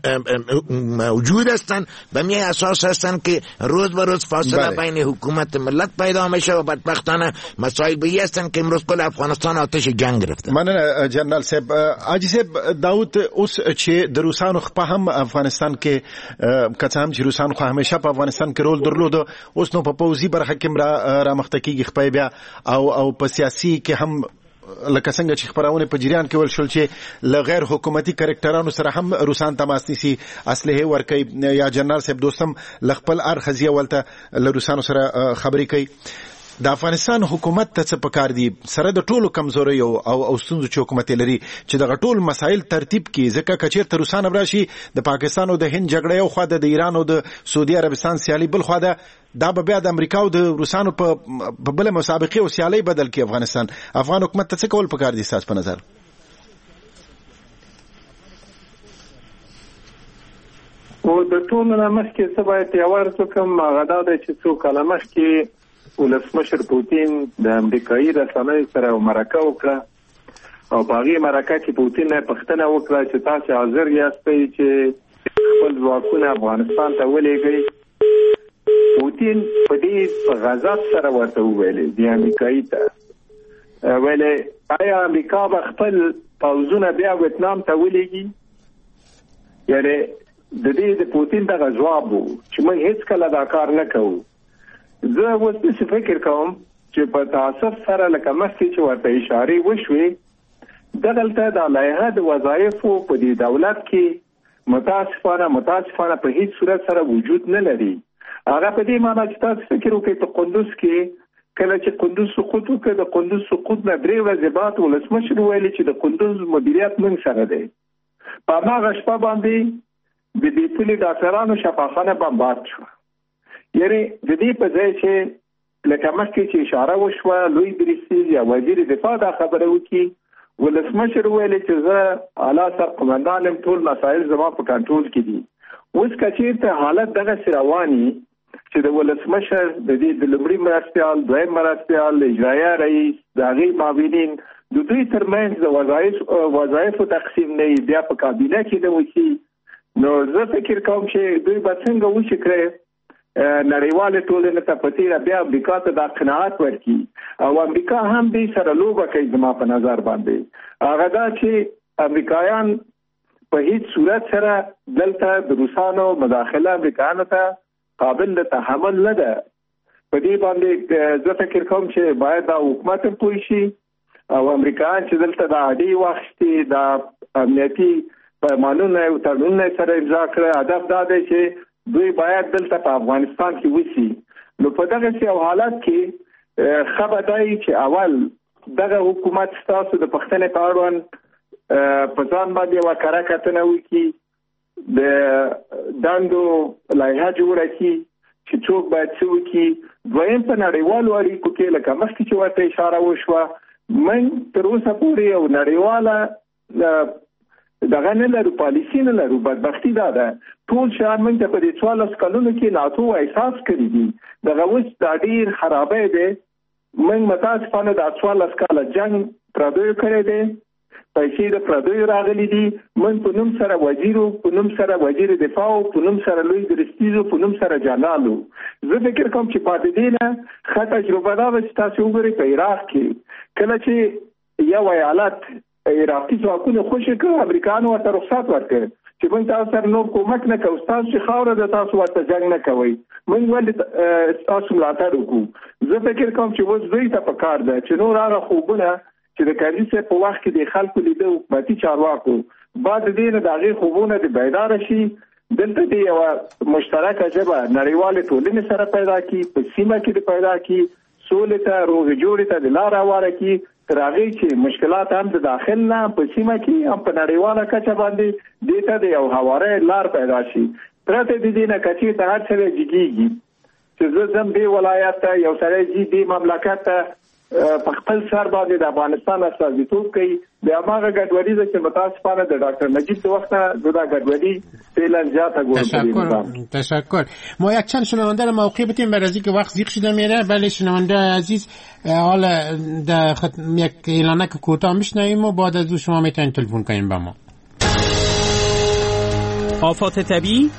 موجود هستند، به می اساس هستند که روز به روز فاصله بین حکومت ملت پیدا میشه و بدبختانه مسائل به هستند که امروز کل افغانستان جنگ گرفته. مننه جنرال صاحب. حاجی صاحب داود اوس چې د روسانو خپه هم افغانستان کې کڅه هم چې روسانو خو همیشه په افغانستان کې رول درلود، اوس نو په پوځي برخه کې را رامخته کیږي خپه بیا او او په سیاسي کې هم لکه څنګه چې خبرونه په جریان کې ول شول چې لغیر حکومتي کریکټرانو سره هم روسان تماس نیسي اسلحه ورکي. یا جنرال صاحب دوستم لخپل ارخزیه ولته له روسانو سره خبرې کوي. د افغانستان حکومت ته څه پکار دي سره د ټولو کمزوري او او ستونزو چې حکومت لري چې دغه ټول مسایل ترتیب کړي، ځکه کچیر تر روسان راشي د پاکستان او د هند جګړه یو خو د ایران او د سعودي عربستان سیالي بل خو دا دا به بیا د امریکا او د روسانو په بل مسابقه او سیالي بدل کړي. افغانستان افغان حکومت ته څه کول پکار دي تاسو په نظر؟ او د ټولو نه مخکې څه باید یوار څوکم غدا د چې څو کلمه کې ولسمشر پوتین د امریکایي رسنیو سره مرکه وکړه او په هغې مرکه کې پوتین نه پوښتنه وکړه چې تاسو حاضر یاستئ چې خپل ځواکونه افغانستان ته ولېږئ. پوتین په دې غضب سره ورته وویلې د امریکایي ته ویلې آیا امریکا به خپل پوځونه بیا ویتنام ته ولېږي؟ یعنې د دې د پوتین دغه ځواب و چې موږ هېڅکله دا کار نه کوو. زه اوس داسې فکر کوم چې په تاسف سره لکه مخکې چې ورته اشارې وشوې دغلته د لایحه د وظایفو په دې دولت کې متاسفانه متاسفانه په هیڅ صورت سره وجود نه لري. هغه په دې معنی چې تاسو فکر وکړئ په قندوز کې کله چې قندوز سقوط وکړ د قندوز سقوط نه درې ورځې بعد ولسمشر ویلي چې د قندوز مدیریت موږ سره دی. په هماغه شپه باندې د دې پولي ډاکټرانو شفاخانه بمبارد شوه. یعنی د دې په ځای چې لکه مخکې چې اشاره وشوه لوی دریستیج یا وزیر دفاع دا خبره وکړي ولسمشر ویلي چې زه اعلی سرقمندان یم ټول مسایل زما په کنټرول کې دي. اوس که چېرته حالت دغسې رواني چې د ولسمشر د دې د لومړي مرستیال دویم مرستیال اجرایه رئیس د هغې معاونین د دوی ترمنځ د وظایفو تقسیم نه وي بیا په کابینه کې نه وشي، نو زه فکر کوم چې دوی به څنګه وشي کړی نړیوال ټولنې ته په تیر بیا امریکا ته د قناعت ورکړي او امریکا هم دې سره لوبه کوي زما په نظر باندې هغه دا چې امریکایان په هیڅ صورت سره دلته د روسانو مداخله امریکایانو ته قابل تحمل نه ده. په دې باندې زه فکر کوم چې باید د حکومت پوه شي او امریکایان چې دلته د عادي وخت د امنیتي پیمانونه او تړونونه سره امضا کړي هدف دا دی چې دوی باید دلته په افغانستان کې وسی. نو په دغه سي حالت کې خبر دی چې اول دغه حکومت تاسو د پښتنې په اړوند په ځان باندې وکړه کتنه وکړي د داندو لایحه جوړه کړي چې څوک باید څه وکړي. دویم په نړیوالو اړیکو کې لکه مخکې چې ورته اشاره وشوه موږ تر اوسه پورې یو نړیواله دغه نه لرو پالیسي نه لرو. بدبختي دا ده ټول شیان موږ ته په دې څوارلس کلونو کې ناتو احساس کړی دي دغه اوس دا ډېر خرابې دی. موږ متاسفانه د څوارلس کاله جنګ پردیو کړی دی پیسې د پردیو راغلي دي. موږ په نوم سره وزیرو په نوم سره وزیر دفاع په نوم سره لوی درستیزو په نوم سره جنرالو. زه فکر کوم چې پاتې دي نه ښه تجربه دا ده چې تاسو وګورئ په عراق کې کله چې یو ایالت عراقي ځواکونه خوشي کړ امریکایانو ورته رخصت ورکړ چې موږ تاسو سره نور کومک نه کوو تاسو چې خاوره د تاسو ورته جنګ نه کوي موږ ولې تاسو ملاتړ وکړو. زه فکر کوم چې اوس دوی ته پکار ده چې نور هغه خوبونه چې د کلیسا په وخت کې د خلکو لیدو حکومتي چارواکو بعد دې نه دغه خوبونه د بیدار شي دلته دی یو مشترکه ژبه نړیوال ټولنې سره پیدا کی په سیمه کې پیدا کی سولې ته روغ جوړې ته د لار اواره کی تر هغه چې مشکلات هم د داخل نه په سیمه کې هم په نړیواله کچه باندې دې ته د یو هواره لار پیدا شي. ترته د دې نه کچې ته هر څه جګیږي چې زه زم دی ولایت ته یو سره جی دی مملکت ته په خپل سر باندې د افغانستان استازیتوب کوي د هغه ګډوډي چې متاسفانه د ډاکټر نجیب د وخت نه د ګډوډي فعلا زیاته گفتیم. تشکر. ما یک چند شنونده رو موقع بدیم برای اینکه وقت زیق شده میره. بله شنونده عزیز حالا در ختم یک اعلانک کوتاه میشنویم و بعد از او شما میتونید تلفن کنیم به ما. آفات طبیعی،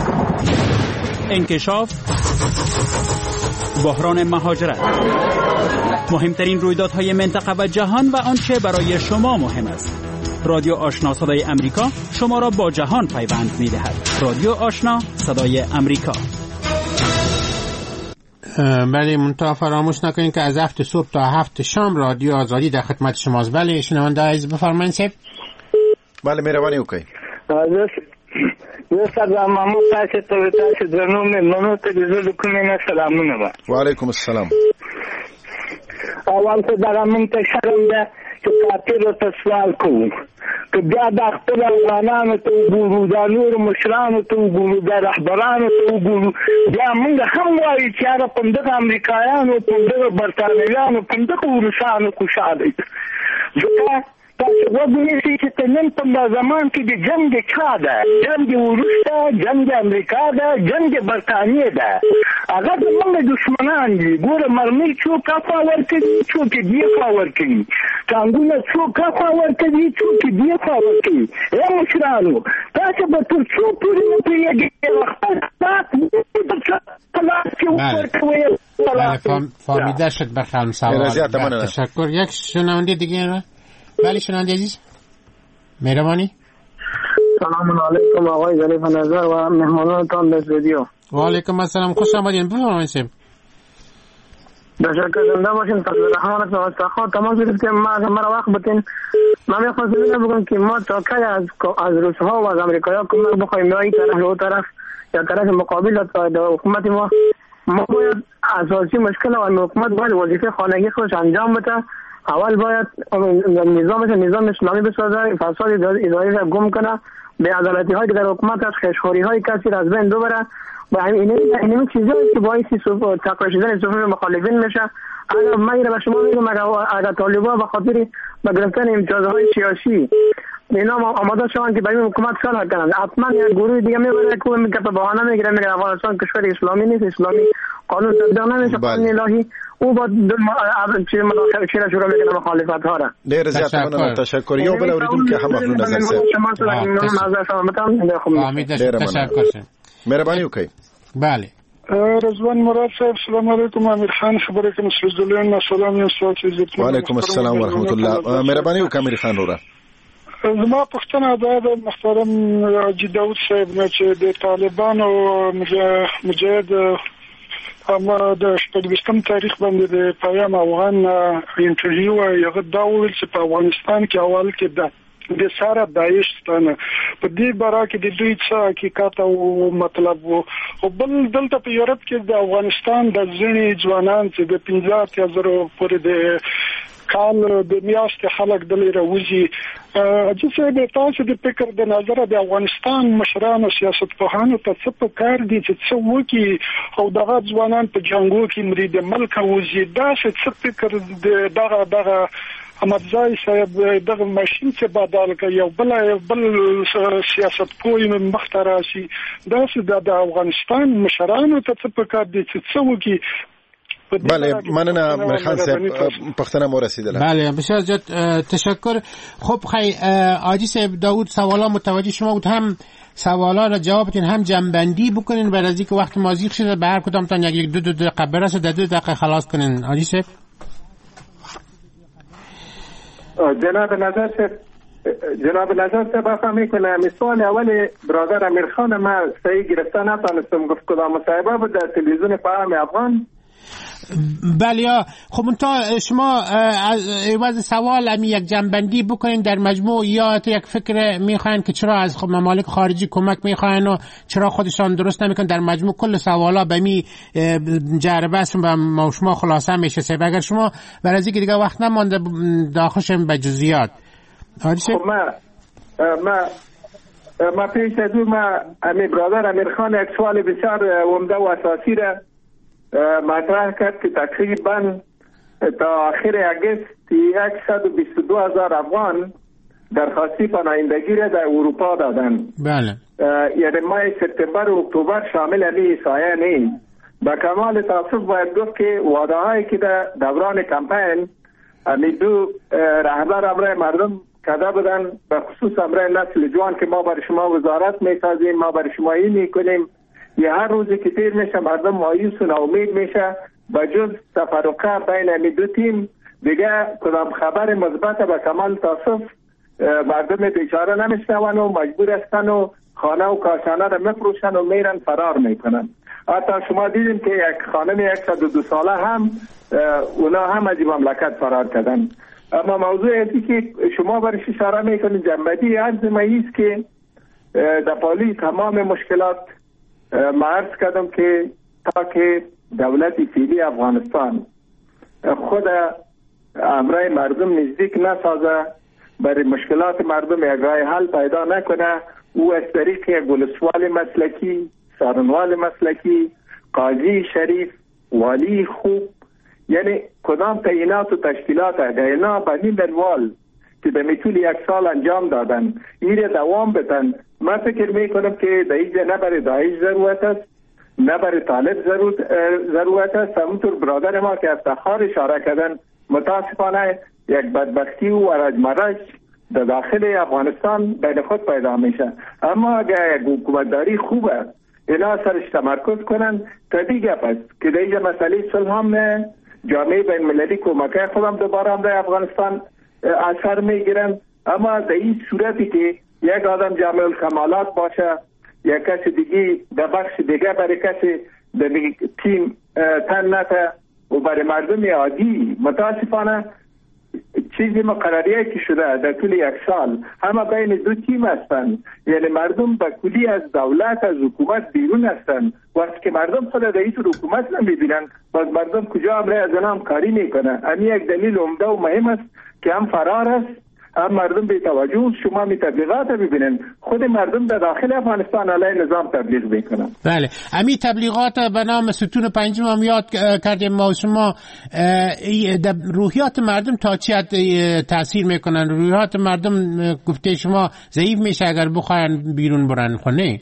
انکشاف، بحران مهاجرت، مهمترین رویدادهای منطقه و جهان و آنچه برای شما مهم است. رادیو آشنا صدای امریکا شما را با جهان پیوند می‌دهد. رادیو آشنا صدای امریکا. بله منتها فراموش نکنید که از هفت صبح تا هفت شام رادیو آزادی در خدمت شماست. بله شنونده عزیز بفرمایید صاحب. بله مهرباني وکړئ. زه سره محمود تاسو ته تاسو درنو مې منو ته د کومې نه سلامونه به. وعلیکم السلام. اول څه دا مونږ ته شرم ده چې کاتب ته سوال کوو که بیا د خپل افغانانو ته وګورو د نور مشرانو ته وګورو د رهبرانو ته وګورو بیا مونږ هم وایو چې هغه په دغه امریکایانو په دغه برتانویانو په دغه روسانو خوشاله ځکه تاسو وګورئ چې نن په زمان کې د جنگ چا ده جنگ وروسته جنگ امریکا ده جنگ برتانیې ده هغه زموږ دشمنان دي. ګوره مرمۍ څوک کافا ورکوي څوک یې دیخوا ورکوي ټانګونه څوک کافا ورکوي څوک یې دیخوا ورکوي. ای مشرانو تاسو به تر څو پورې نه پوهېږئ خپل بله فهمیده شد بخوام سوال. تشکر. یک شنونده دیگه. بله شنونده عزیز مهربانی. سلام علیکم آقای ظریف نظر و مهمانانتان به رادیو. و علیکم السلام خوش آمدین. بفرمایید صاحب. تشکر زنده باشین. فضل الرحمن از استخوان تمام شد که ما مرا وقت بدین. من میخواستم بگم که ما تا کی از از روس‌ها و از آمریکایی‌ها کمک بخوایم یا این طرف یا طرف یا طرف مقابل در حکومت ما ما باید اساسی مشکل و حکومت باید وظیفه خانگی خودش انجام بده. اول باید نظامش نظام اسلامی بسازه فساد اداری را گم کنه به عدالتی هایی که در حکومت هست خشخوری های کسی را از بین ببره و این این چیزایی که باعث تقویت شدن صفوف مخالفین میشه. اگر من را به شما میگم اگر طالبان به خاطر به گرفتن امتیازهای سیاسی اینا آماده شوند که برای حکومت صلح کنند حتما یک گروه دیگه میبره که میگه به بهانه میگیره میگه افغانستان کشور اسلامی نیست اسلامی قانون تطبیق نمیشه قانون الهی او با چه مداخله چه شروع میکنه مخالفت ها را. ډیر زیات مننه. تشکر. یو بل اوریدونکو هم خپل نظر سره تشکر. مهرباني وکړئ. بله رضوان مراد صاحب السلام علیکم. امیر خان خبره کوم سوزدلین سلام یو سوچ عزت. وعلیکم السلام ورحمت الله. مهرباني وکړه امیر خان وروره. زما پښتنه دا د محترم حاجي داود صاحب نه چې د طالبانو مجاهد اما د شپږم تاریخ باندې د پیام افغان انټرویو یو دا ویل چې په افغانستان کې اول کې ده د ساره داعش ستانه په دې باره کې د دوی څه حقیقت او مطلب او بل دلته په یورپ کې د افغانستان د ځینې ځوانان چې د پنځه اتیا زره پورې د کال د میاشتې خلک دلې راوځي. چې څه تاسو د فکر د نظر د افغانستان مشرانو سیاستپوهانو ته څه په کار دي چې څه وکړي او دغه ځوانان په جنگو کې مرید ملک وځي دا څه فکر دغه دغه احمدزای صاحب دغه ماشين چې بدل کړي یو بل بل سیاست پوی مختراسي دا څه د افغانستان مشرانو ته څه په کار دي چې څه وکړي. بله مننه امیر خان صاحب پښتنه مو رسیدله. بله بسیار زیاد تشکر. خب خی حاجی صاحب داود سوالا متوجه شما بود، هم سوالا را جواب بدین هم جنبندی بکنین بعد از اینکه وقت مازیق شده به هر کدامتان یک یک دو دو دقیقه برسه در دو دقیقه خلاص کنین. حاجی صاحب جناب نظر صاحب جناب نظر صاحب افهم میکنه مثال اول برادر امیر خان ما صحیح گرفته نتانستم گفت کدام مصاحبه بود در تلویزیون پیام افغان. بله یا خب تا شما عوض سوال امی یک جنبندی بکنین در مجموع یا یک فکر میخواین که چرا از ممالک خارجی کمک میخواین و چرا خودشان درست نمیکنن، در مجموع کل سوالا به می جربه است و ما شما خلاصه میشه سه. اگر شما برای از اینکه دیگه وقت نمانده داخلشم به جزئیات. خب ما ما ما پیش از ما امی برادر امیر خان یک سوال بسیار عمده و اساسی را مطرح کرد که تقریبا تا آخر اگست صد و بیست و دو هزار افغان درخواستی پناهندگی را در اروپا دادن. بله. یعنی ماه سپتامبر و اکتبر شامل امی سایه نیست. با کمال تاسف باید گفت که وعده هایی که در دوران کمپین امی دو رهبر امرای مردم کده بودن، به خصوص امرای نسل جوان که ما برای شما وزارت میسازیم، ما برای شما این میکنیم. یه هر روزی که تیر میشه مردم مایوس و ناامید میشه با جز تفرقه بین امی دو تیم دیگه کدام خبر مثبت به کمال تاسف مردم بیچاره نمیشنون و مجبور هستن و خانه و کاشانه را میفروشن و میرن فرار میکنن. حتی شما دیدیم که یک خانم صد و دو ساله هم اونا هم از مملکت فرار کردن. اما موضوع ازی که شما برش اشاره میکنید جنبدی عرض ماییست که در پالی تمام مشکلات ما عرض کردم که تا که دولت فعلی افغانستان خود امرای مردم نزدیک نسازه، برای مشکلات مردم یک راه حل پیدا نکنه، او از طریق یک ولسوال مسلکی، سارنوال مسلکی، قاضی شریف، والی خوب، یعنی کدام تعیینات و تشکیلات اینا به این منوال که به میتول یک سال انجام دادن این دوام بدن. من فکر میکنم که در اینجا نه برای داعش ضرورت است نه برای طالب ضرورت است. همونطور برادر ما که از تخار اشاره کردن متاسفانه یک بدبختی و رجمرج در داخل افغانستان بین خود پیدا میشه. اما اگر یک حکومتداری خوبه اینا سرش تمرکز کنن تا دیگه پس که در اینجا مسئله صلح هم جامعه بین مللی کمکه خودم دوباره هم در افغانستان اثر میگیرن. اما در این صورتی که یک آدم جامع الکمالات باشه یک کسی دیگه در بخش دیگه برای کسی در تیم تن نته و برای مردم عادی متاسفانه چیزی مقرریه که شده در طول یک سال همه بین دو تیم هستن، یعنی مردم به کلی از دولت از حکومت بیرون هستن. وقتی که مردم خود رئیس حکومت نمیبینن باز مردم کجا امره از آنها همکاری میکنه. امی یک دلیل عمده و مهم است که هم فرار است هم مردم بی توجه. شما می تبلیغات ببینن خود مردم در داخل افغانستان علیه نظام تبلیغ میکنن. بله امی تبلیغات به نام ستون پنجم هم یاد کردیم ما شما روحیات مردم تا چی حد تاثیر میکنن؟ روحیات مردم گفته شما ضعیف میشه اگر بخواین بیرون برن خونه.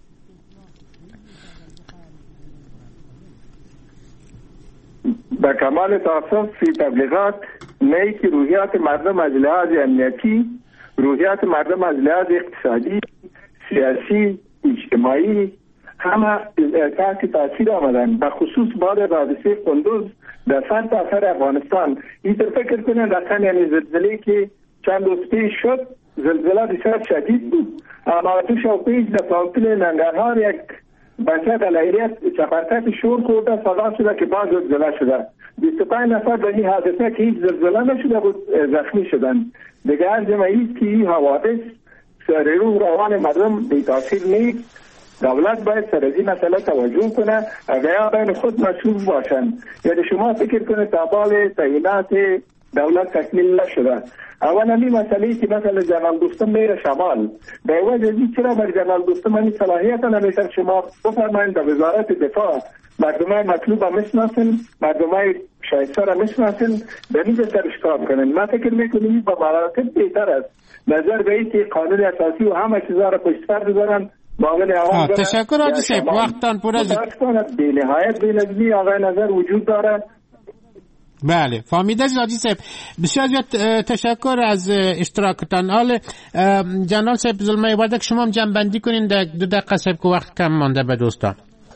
به کمال تاسف فی تبلیغات نه که روحیات مردم از لحاظ امنیتی، روحیات مردم از لحاظ اقتصادی، سیاسی، اجتماعی همه تحت تاثیر آمدن، به خصوص بعد حادثه قندوز در سر تا سر افغانستان. این طور فکر کنن رقم یعنی زلزله که چند روز پیش شد زلزله بسیار شدید بود، اما تو شو پیش در فاصله ننگرهار یک بچه دلایریت چپرتک شور خورده صدا شده که باز زلزله شده. بیست و پنج نفر در این حادثه که هیچ زلزله نشده بود زخمی شدن. دیگه از جمعیت که این حوادث سر رو روان مردم بی تاثیر نیست. دولت باید سر از این مسئله توجه کنه و یا بین خود مسئول باشن. یعنی شما فکر کنه تابال تعیینات دولت تکمیل نشده. اولا این مسئله که مثلا جنرال دوستم میره شمال به وجه این چرا بر جنرال دوستم این صلاحیت نمیشه شما بفرمایید در وزارت دفاع مردمای مطلوب هم میشناسن، مردمای شایسته را میشناسن، به این بهتر اشکال کنن. من فکر میکنم با مراتب بهتر است نظر به این که قانون اساسی و همه چیزا را پشت سر بذارن. تشکر حاجی صاحب، وقتتان پر از بی نهایت بی‌نظمی آقای نظر وجود داره. بله فهمیده حاجی صاحب، بسیار زیاد تشکر از اشتراکتان. حال جنرال صاحب ظلمه وردک شما هم جمع بندی کنین در دو دقیقه صاحب که وقت کم مانده به دوستان.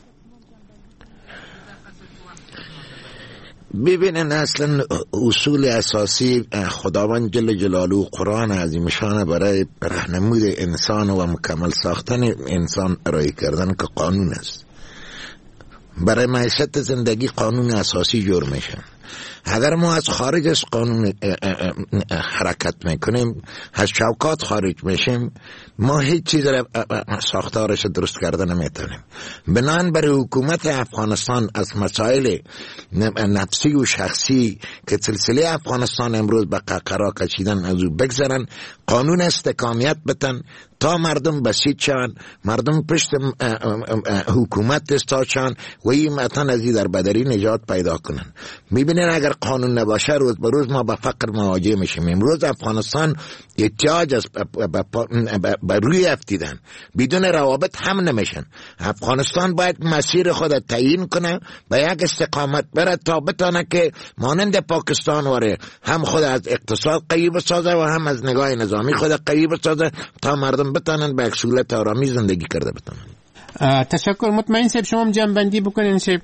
ببینن اصلا اصول اساسی خداوند جل جلاله قرآن عظیم شان برای راهنمود انسان و مکمل ساختن انسان ارائه کردن که قانون است. برای معیشت زندگی قانون اساسی جور میشه. اگر ما از خارج از قانون حرکت میکنیم، از چوکات خارج میشیم، ما هیچ چیز را ساختارش درست کرده نمیتونیم. بنان برای حکومت افغانستان از مسائل نفسی و شخصی که سلسله افغانستان امروز به قرقرا کشیدن از او بگذارن، قانون استقامیت بتن تا مردم بسیط شن، مردم پشت حکومت استاشن و این متن از این در بدری نجات پیدا کنن. میبینین اگر قانون نباشه روز به روز ما به فقر مواجه میشیم. امروز افغانستان احتیاج است به روی افتیدن، بدون روابط هم نمیشن. افغانستان باید مسیر خود تعیین کنه، به یک استقامت بره تا بتونه که مانند پاکستان وره هم خود از اقتصاد قوی بسازه و هم از نگاه نظامی خود قوی بسازه تا مردم بتونن به یک سهولت آرامی زندگی کرده بتونن. تشکر. مطمئن صاحب شما هم جمع بندی بکنین صاحب.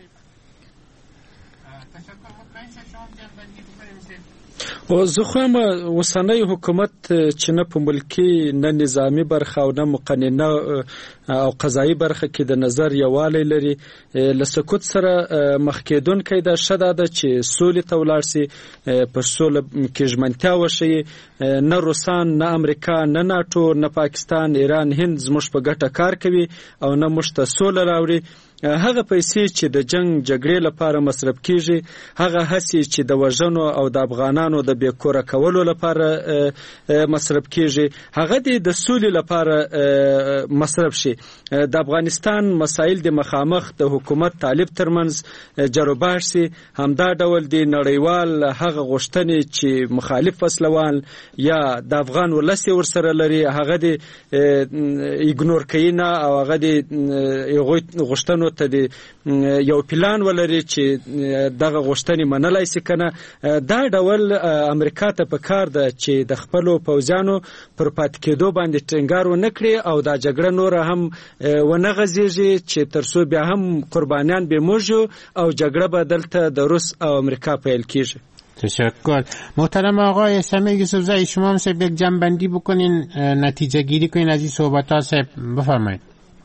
و زه خو هم اوسنی حکومت چې نه په ملکي نه نظامی برخه او نه مقننه او قضایي برخه کې د نظر یووالی لري، له سکوت سره مخ کېدونکی ده. ښه دا ده چې سولې ته ولاړ سي، پر سوله کې ژمنتیا وښیي. نه روسان، نه امریکا، نه ناټو، نه پاکستان، ایران، هند زموږ په ګټه کار کوي او نه موږ ته سوله راوړي. هغه پیسې چې د جنگ جګړې لپاره مصرف کیږي، هغه هڅې چې د وژنو او د افغانانو د بې کوره کولو لپاره مصرف کیږي، هغه د سولې لپاره مصرف شي. د افغانستان مسایل د مخامخ د حکومت طالب ترمنځ جروباش سي. همدا ډول د نړیوال هغه غوښتنې چې مخالف وسلوال یا د افغان ولس ورسره لري، هغه د ایګنور کینه او هغه د غوښتنو ته د یو پلان ولري چې دغه غوښتنې منلای سي کنه. دا ډول امریکا ته پکار ده چې د خپل پوځیانو پر پات کېدو باندې ټینګار ونه کړي او دا جګړه نور هم ونه غځيږي چې ترڅو بیا هم قربانیان به موجو او جګړه به دلته د روس او امریکا پیل کیږي. تشکر. محترم آقای سمیع یوسفزئی، شما هم صاحب یک جمع‌بندی بکنین، نتیجه گیری کنین از این صحبت ها صاحب، بفرمایید.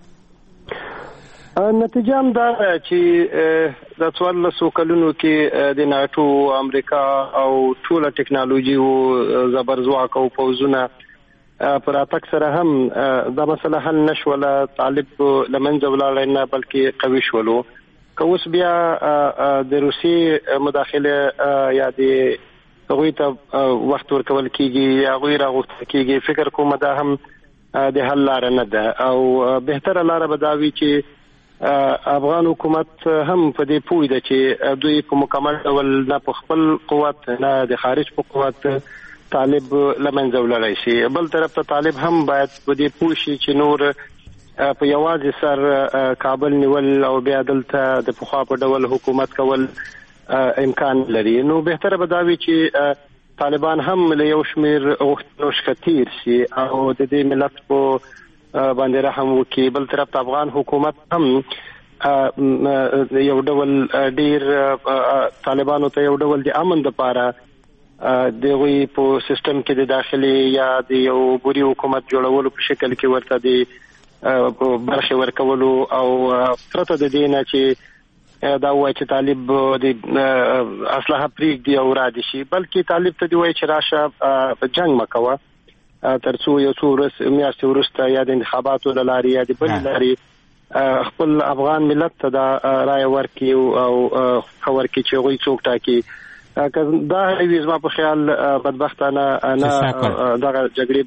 نتیجه هم دا چې د څوارلسو کلونو کې د ناټو، امریکا او ټوله ټکنالوژي او زبرځواک او پوځونه پر اتک سره هم دا مسله حل نشوله. طالب لمنځه ولاړ نه بلکې قوي شولو. که اوس بیا د روسي مداخله یا د هغوی ته وخت ورکول کېږي یا هغوی راغوښتل کېږي، فکر کوم دا هم د حل لاره نه ده او بهتره لاره به دا وي چې افغان حکومت هم په دې پوه ده چې دوی په مکمل ډول نه په خپل قوت نه د خارج په قوت طالب لمنځه ولاړی شي. بل طرف ته طالب هم باید په دې پوه شي چې نور په یوازې سر کابل نیول او بیا دلته د پخوا په ډول حکومت کول امکان لري. نو بهتره به دا وي چې طالبان هم له یو شمېر غوښتنو څخه تېر شي او د دې ملت په باندې رحم وکړي. بل طرف ته افغان حکومت هم یو ډول ډیر طالبانو ته یو ډول د امن لپاره دغه په سیستم کې د داخلي یا د یو بوري حکومت جوړولو په شکل کې ورته د برخه ورکولو او پرته د دینه چې دا وایي چې طالب د اصلاح پریږدي او را دي شي، بلکې طالب ته دی وایي چې راشه په جنگ مکوه ترڅو یو څو ورځې میاشتې وروسته یا د انتخاباتو له لارې یا د بلې لارې خپل افغان ملت ته دا رایه ورکړي او خبر کې چې هغوی څوک ټاکي. دا وی زما په خیال بدبختانه نه دغه جګړې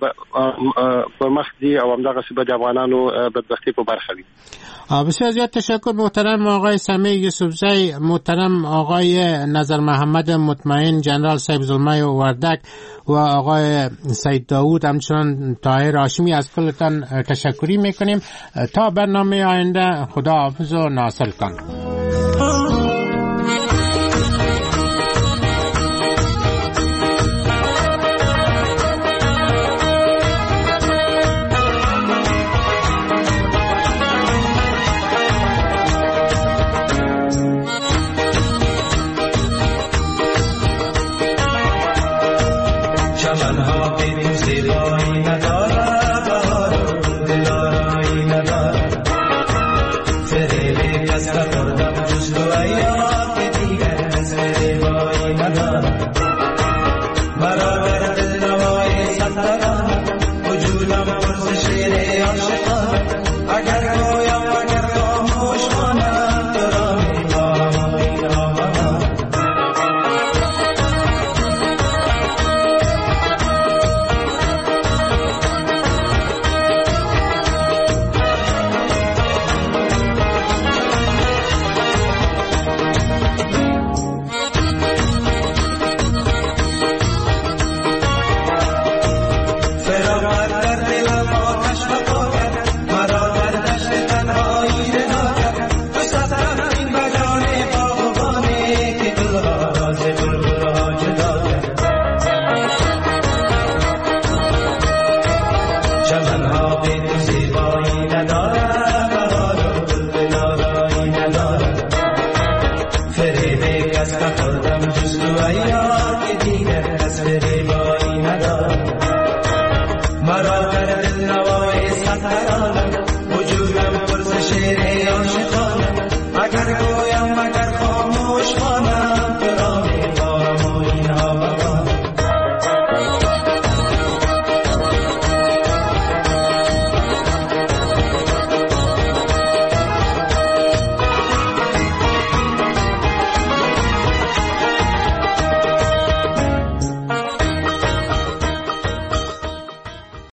په مخ دي او همدغه سبب د افغانانو بدبختی په برخه وي. بسیار زیاد تشکر محترم آقای سمیع یوسفزی، محترم آقای نظر محمد مطمئن، جنرال صاحب زلمه وردک و آقای سید داوود همچنان طاهر هاشمی از کلتان تشکری میکنیم. تا برنامه آینده خدا حافظ و ناصر کن. مرا در دل نوای ستاره